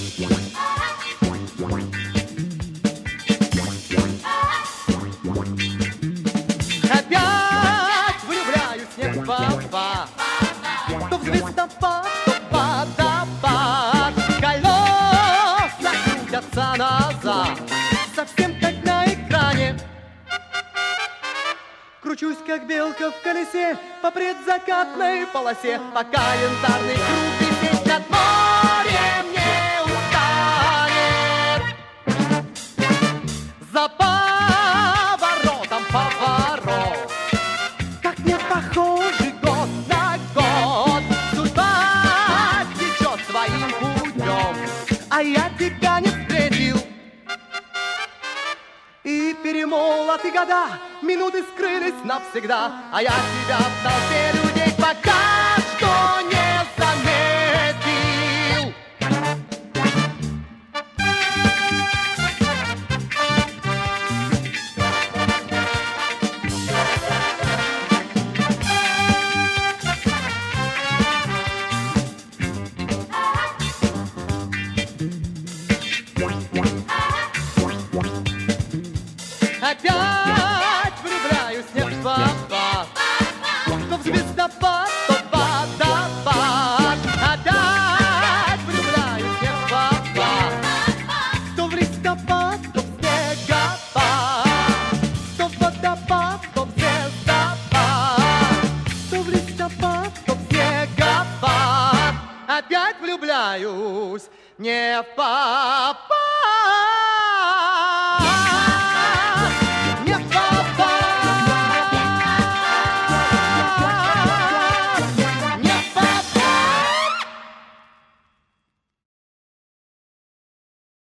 Опять влюбляюсь не в баба, то в звездопад, то в водопад. Колеса крутятся назад, совсем как на экране. Кручусь, как белка в колесе, по предзакатной полосе, пока янтарный круг висеть над морем не устанет. За поворотом поворот, как не похожий год на год. Судьба течет своим путем, а я тебя не встретил. И перемолоты года, минуты скрылись навсегда, а я тебя в толпе людей пока что не заметил. Опять влюбляюсь не в баба, то в звездопад, то в водопад. Опять влюбляюсь не в баба, то в листопад, то в снегопад, то в водопад, то в звездопад, то в листопад, то в снегопад. Опять влюбляюсь не в баба.